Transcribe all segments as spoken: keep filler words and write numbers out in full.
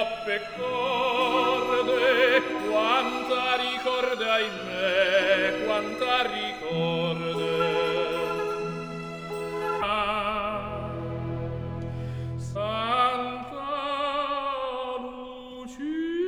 troppe corde, quanta ricorde ahimè, quanta ricorde. Ah, Santa Lucia,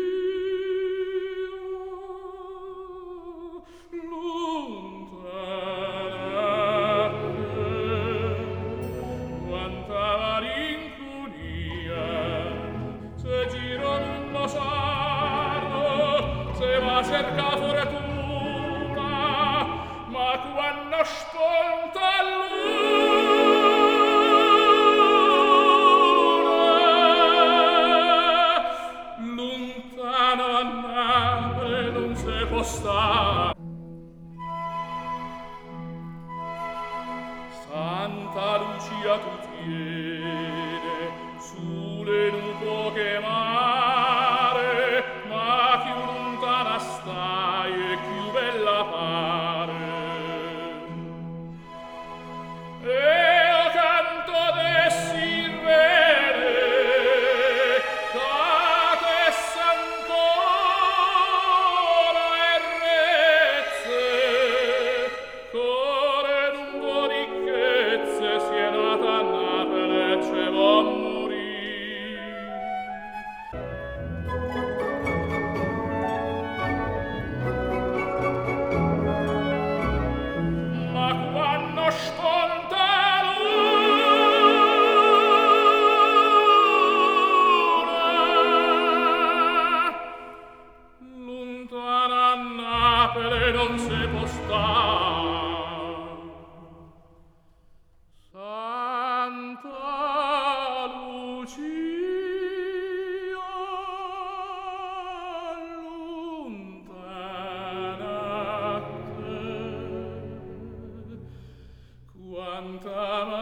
lontana te, quanta malinconia, se giro d'un lo sardo, se va cerca fortuna, ma quando sponta l'una, lontano a Napoli non se può stare. Santa Lucia tu tiene sulle nubo che mare, ma più lontana stai e più bella pare. E o canto de sirene, catesse ancora e rezze, core lungo ricchezze si è nata a Napoli e ce vo a morire. Ma quando sponta l'una, lontana a Napoli non si può star. Santa Lucia, lontana a te, quanta